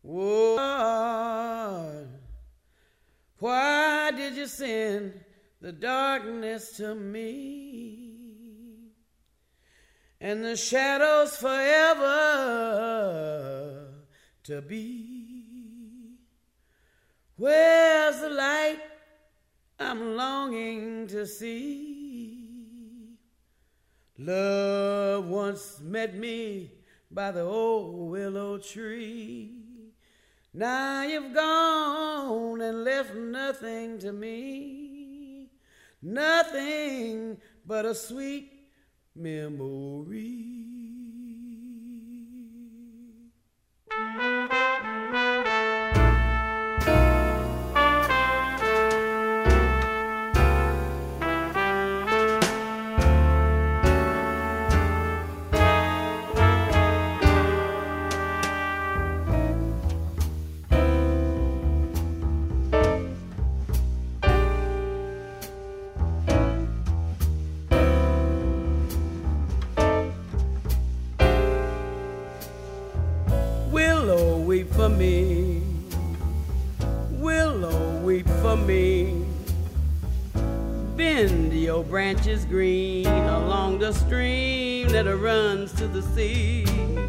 Oh, Lord, why did you send the darkness to me and the shadows forever to be? Where's the light I'm longing to see? Love once met me by the old willow tree. Now you've gone and left nothing to me, nothing but a sweet memory. Willow, weep for me. Willow, weep for me. Bend your branches green along the stream that runs to the sea.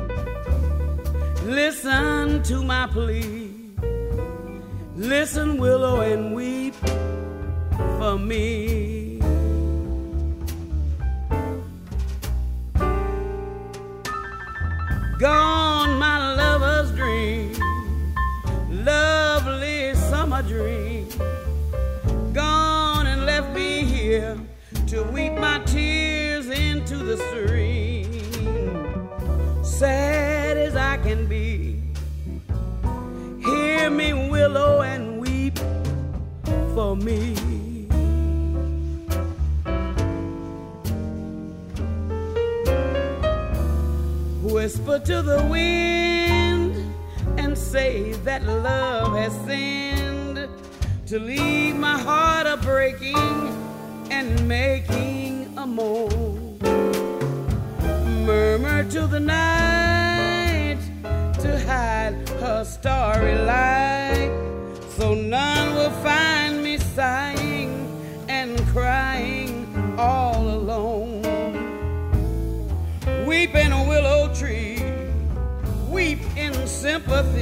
Listen to my plea. Listen, willow, and weep for me. Gone my lover's dream, lovely summer dream. Gone and left me here to weep my tears into the stream. Sad as I can be, hear me, willow, and weep for me. Whisper to the wind and say that love has sinned to leave my heart a breaking and making a moan. Murmur to the night to hide her starry light, so none will find me sighing and crying all alone. Weep in a willow tree, weep in sympathy